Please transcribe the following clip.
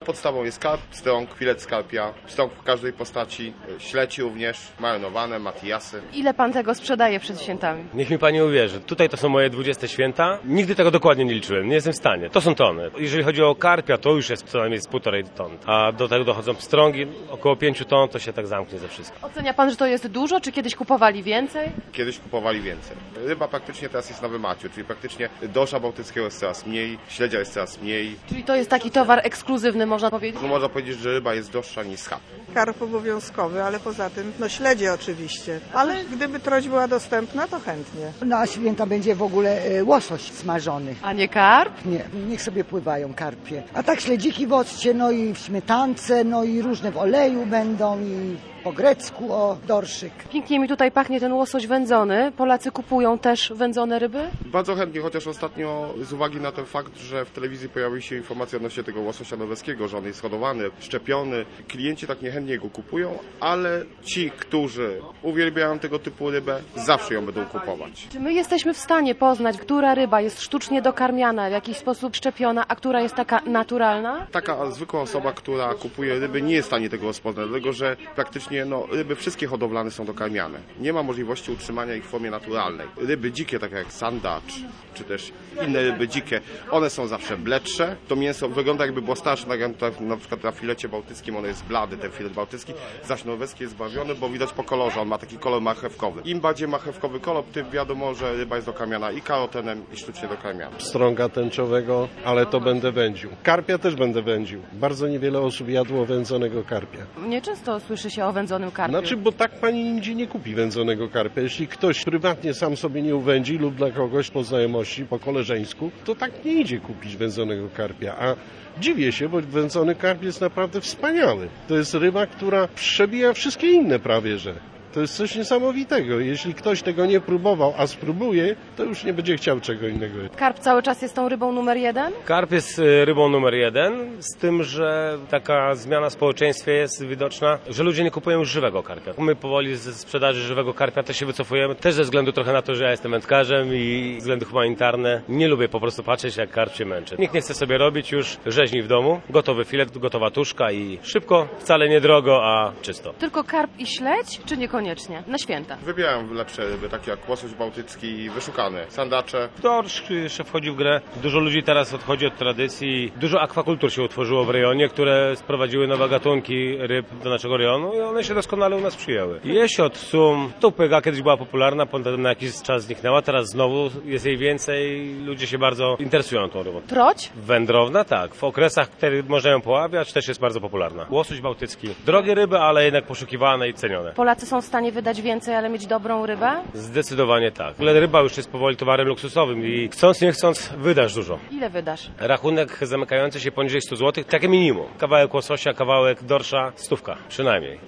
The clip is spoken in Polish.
Podstawą jest karp, pstrąg, filet skarpia, pstrąg w każdej postaci, śledź również, marynowane, matijasy. Ile pan tego sprzedaje przed świętami? Niech mi pani uwierzy, tutaj to są moje 20 święta. Nigdy tego dokładnie nie liczyłem, nie jestem w stanie. To są tony. Jeżeli chodzi o karpia, to już jest co najmniej z 1,5 ton. A do tego dochodzą pstrągi, około 5 ton, to się tak zamknie ze wszystkim. Ocenia pan, że to jest dużo, czy kiedyś kupowali więcej? Kiedyś kupowali więcej. Ryba praktycznie teraz jest na wymaciu, czyli praktycznie dorsza bałtyckiego jest coraz mniej, śledzia jest coraz mniej. Czyli to jest taki towar ekskluzywny, można powiedzieć? No, można powiedzieć, że ryba jest droższa niż schab. Karp obowiązkowy, ale poza tym, śledzie oczywiście. Ale gdyby troć była dostępna, to chętnie. Na święta będzie w ogóle łosoś smażony. A nie karp? Nie, niech sobie pływają karpie. A tak śledziki w occie, no i w śmietance, no i różne w oleju będą i po grecku, dorszyk. Pięknie mi tutaj pachnie ten łosoś wędzony. Polacy kupują też wędzone ryby? Bardzo chętnie, chociaż ostatnio z uwagi na ten fakt, że w telewizji pojawiły się informacje odnośnie tego łososia norweskiego, że on jest hodowany, szczepiony. Klienci tak niechętnie go kupują, ale ci, którzy uwielbiają tego typu rybę, zawsze ją będą kupować. Czy my jesteśmy w stanie poznać, która ryba jest sztucznie dokarmiana, w jakiś sposób szczepiona, a która jest taka naturalna? Taka zwykła osoba, która kupuje ryby, nie jest w stanie tego rozpoznać, dlatego że praktycznie ryby wszystkie hodowlane są dokarmiane. Nie ma możliwości utrzymania ich w formie naturalnej. Ryby dzikie, takie jak sandacz, czy też inne ryby dzikie, one są zawsze bledsze. To mięso wygląda jakby było starsze, na przykład na filecie bałtyckim ono jest blady, ten filet bałtycki, zaś norweski jest barwiony, bo widać po kolorze, on ma taki kolor marchewkowy. Im bardziej marchewkowy kolor, tym wiadomo, że ryba jest dokarmiana i karotenem, i sztucznie dokarmiana. Pstrąga tęczowego, ale to będę wędził. Karpia też będę wędził. Bardzo niewiele osób jadło wędzonego karpia. Nieczęsto słyszy się o wędzonym karpiu. Znaczy, bo tak pani nigdzie nie kupi wędzonego karpia. Jeśli ktoś prywatnie sam sobie nie uwędzi lub dla kogoś po znajomości, po koleżeńsku, to tak nie idzie kupić wędzonego karpia. A dziwię się, bo wędzony karp jest naprawdę wspaniały. To jest ryba, która przebija wszystkie inne prawie, że. To jest coś niesamowitego. Jeśli ktoś tego nie próbował, a spróbuje, to już nie będzie chciał czego innego. Karp cały czas jest tą rybą numer 1? Karp jest rybą numer 1, z tym, że taka zmiana w społeczeństwie jest widoczna, że ludzie nie kupują już żywego karpia. My powoli ze sprzedaży żywego karpia też się wycofujemy, też ze względu trochę na to, że ja jestem wędkarzem i względy humanitarne. Nie lubię po prostu patrzeć, jak karp się męczy. Nikt nie chce sobie robić już rzeźni w domu, gotowy filet, gotowa tuszka i szybko, wcale niedrogo, a czysto. Tylko karp i śledź, czy niekoniecznie? Na święta. Wybieram lepsze ryby, takie jak łosoś bałtycki, wyszukane, sandacze. Dorsz jeszcze wchodzi w grę. Dużo ludzi teraz odchodzi od tradycji. Dużo akwakultur się utworzyło w rejonie, które sprowadziły nowe gatunki ryb do naszego rejonu i one się doskonale u nas przyjęły. Jesiot, sum, tupyga kiedyś była popularna, potem na jakiś czas zniknęła, teraz znowu jest jej więcej. Ludzie się bardzo interesują tą rybą. Troć? Wędrowna, tak. W okresach, kiedy można ją poławiać, też jest bardzo popularna. Łosoś bałtycki. Drogie ryby, ale jednak poszukiwane i cenione. Polacy są w stanie wydać więcej, ale mieć dobrą rybę? Zdecydowanie tak. Ale ryba już jest powoli towarem luksusowym i chcąc nie chcąc wydasz dużo. Ile wydasz? Rachunek zamykający się poniżej 100 zł, takie minimum. Kawałek łososia, kawałek dorsza, 100 przynajmniej.